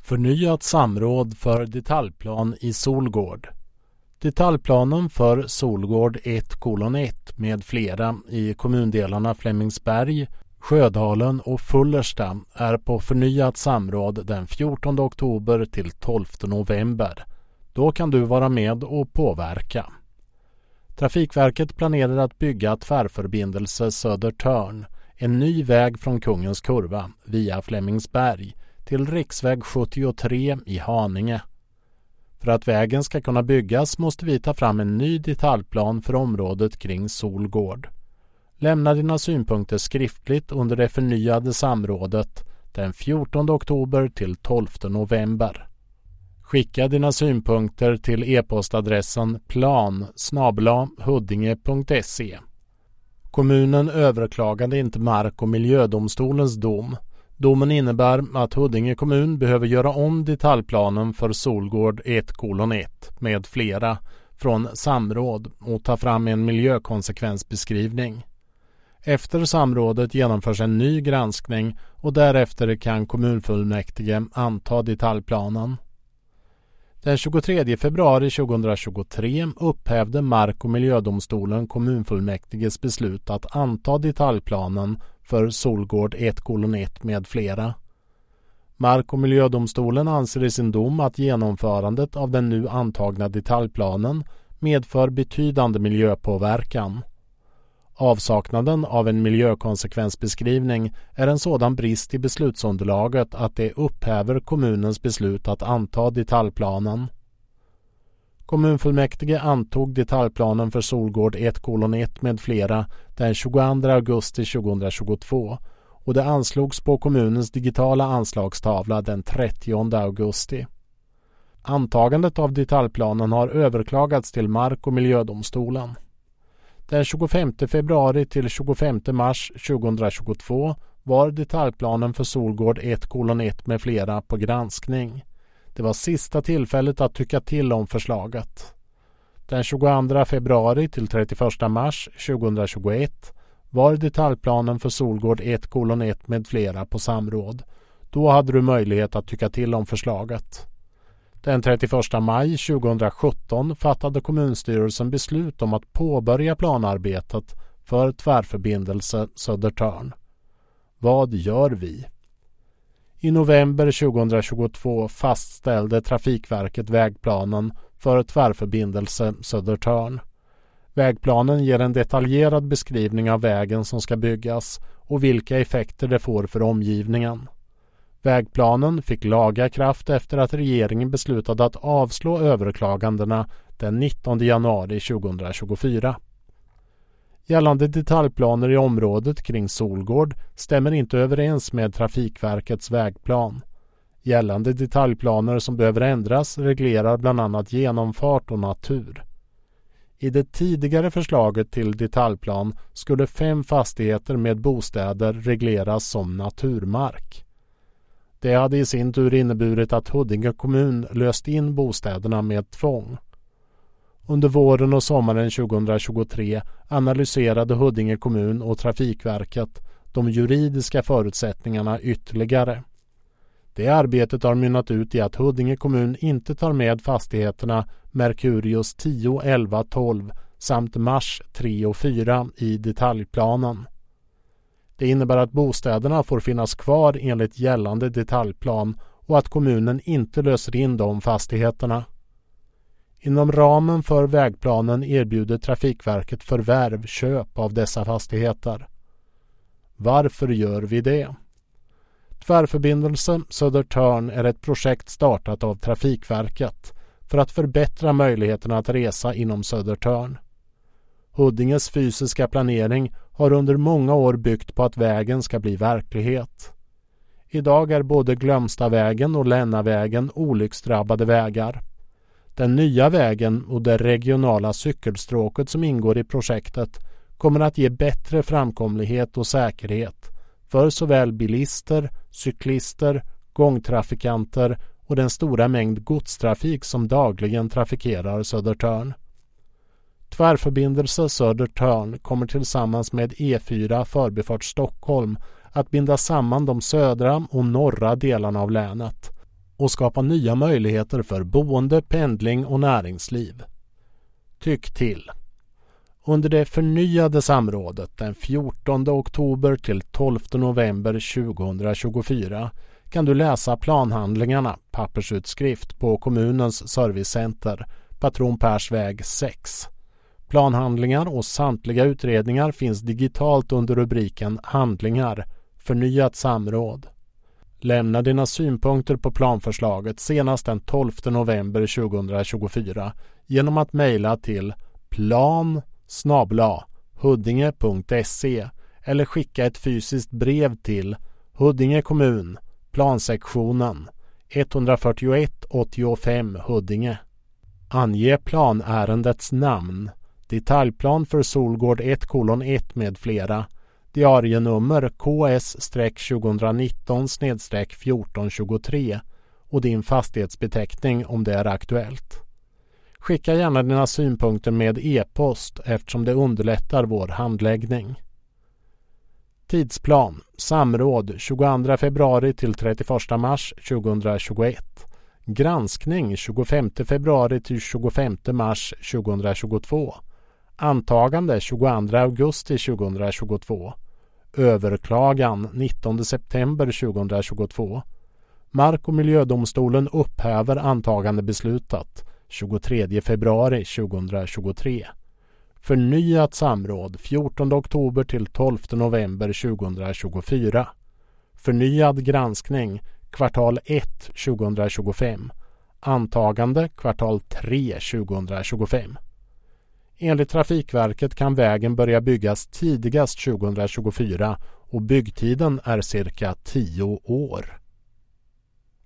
Förnyat samråd för detaljplan i Solgård. Detaljplanen för Solgård 1:1 med flera i kommundelarna Flemingsberg, Sjödalen och Fullersta är på förnyat samråd den 14 oktober till 12 november. Då kan du vara med och påverka. Trafikverket planerar att bygga tvärförbindelse Södertörn, en ny väg från Kungens kurva via Flemingsberg till riksväg 73 i Haninge. För att vägen ska kunna byggas måste vi ta fram en ny detaljplan för området kring Solgård. Lämna dina synpunkter skriftligt under det förnyade samrådet den 14 oktober till 12 november. Skicka dina synpunkter till e-postadressen plan@huddinge.se. Kommunen överklagade inte Mark- och miljödomstolens dom. Domen innebär att Huddinge kommun behöver göra om detaljplanen för Solgård 1:1 med flera från samråd och ta fram en miljökonsekvensbeskrivning. Efter samrådet genomförs en ny granskning och därefter kan kommunfullmäktige anta detaljplanen. Den 23 februari 2023 upphävde Mark- och miljödomstolen kommunfullmäktiges beslut att anta detaljplanen för Solgård 1:1 med flera. Mark- och miljödomstolen anser i sin dom att genomförandet av den nu antagna detaljplanen medför betydande miljöpåverkan. Avsaknaden av en miljökonsekvensbeskrivning är en sådan brist i beslutsunderlaget att det upphäver kommunens beslut att anta detaljplanen. Kommunfullmäktige antog detaljplanen för Solgård 1:1 med flera den 22 augusti 2022 och det anslogs på kommunens digitala anslagstavla den 30 augusti. Antagandet av detaljplanen har överklagats till Mark- och miljödomstolen. Den 25 februari till 25 mars 2022 var detaljplanen för Solgård 1:1 med flera på granskning. Det var sista tillfället att tycka till om förslaget. Den 22 februari till 31 mars 2021 var detaljplanen för Solgård 1:1 med flera på samråd. Då hade du möjlighet att tycka till om förslaget. Den 31 maj 2017 fattade kommunstyrelsen beslut om att påbörja planarbetet för tvärförbindelse Södertörn. Vad gör vi? I november 2022 fastställde Trafikverket vägplanen för tvärförbindelse Södertörn. Vägplanen ger en detaljerad beskrivning av vägen som ska byggas och vilka effekter det får för omgivningen. Vägplanen fick laga kraft efter att regeringen beslutade att avslå överklagandena den 19 januari 2024. Gällande detaljplaner i området kring Solgård stämmer inte överens med Trafikverkets vägplan. Gällande detaljplaner som behöver ändras reglerar bland annat genomfart och natur. I det tidigare förslaget till detaljplan skulle 5 fastigheter med bostäder regleras som naturmark. Det hade i sin tur inneburit att Huddinge kommun löst in bostäderna med tvång. Under våren och sommaren 2023 analyserade Huddinge kommun och Trafikverket de juridiska förutsättningarna ytterligare. Det arbetet har mynnat ut i att Huddinge kommun inte tar med fastigheterna Merkurius 10, 11, 12 samt Mars 3 och 4 i detaljplanen. Det innebär att bostäderna får finnas kvar enligt gällande detaljplan och att kommunen inte löser in de fastigheterna. Inom ramen för vägplanen erbjuder Trafikverket köp av dessa fastigheter. Varför gör vi det? Tvärförbindelse Södertörn är ett projekt startat av Trafikverket för att förbättra möjligheterna att resa inom Södertörn. Huddinges fysiska planering har under många år byggt på att vägen ska bli verklighet. Idag är både Glömstavägen och Lännavägen olycksdrabbade vägar. Den nya vägen och det regionala cykelstråket som ingår i projektet kommer att ge bättre framkomlighet och säkerhet för såväl bilister, cyklister, gångtrafikanter och den stora mängd godstrafik som dagligen trafikerar Södertörn. Tvärförbindelse Södertörn kommer tillsammans med E4 Förbifart Stockholm att binda samman de södra och norra delarna av länet. och skapa nya möjligheter för boende, pendling och näringsliv. Tyck till. Under det förnyade samrådet den 14 oktober till 12 november 2024 kan du läsa planhandlingarna, pappersutskrift på kommunens servicecenter, Patron Pers väg 6. Planhandlingar och samtliga utredningar finns digitalt under rubriken Handlingar, förnyat samråd. Lämna dina synpunkter på planförslaget senast den 12 november 2024 genom att mejla till plan@huddinge.se eller skicka ett fysiskt brev till Huddinge kommun, plansektionen 141 85 Huddinge. Ange planärendets namn, detaljplan för Solgård 1:1 med flera, diarienummer KS-2019/1423 och din fastighetsbeteckning om det är aktuellt. Skicka gärna dina synpunkter med e-post eftersom det underlättar vår handläggning. Tidsplan, samråd 22 februari till 31 mars 2021. Granskning 25 februari till 25 mars 2022. Antagande 22 augusti 2022. Överklagan 19 september 2022. Mark- och miljödomstolen upphäver antagandebeslutet 23 februari 2023. Förnyat samråd 14 oktober till 12 november 2024. Förnyad granskning kvartal 1 2025. Antagande kvartal 3 2025. Enligt Trafikverket kan vägen börja byggas tidigast 2024 och byggtiden är cirka 10 år.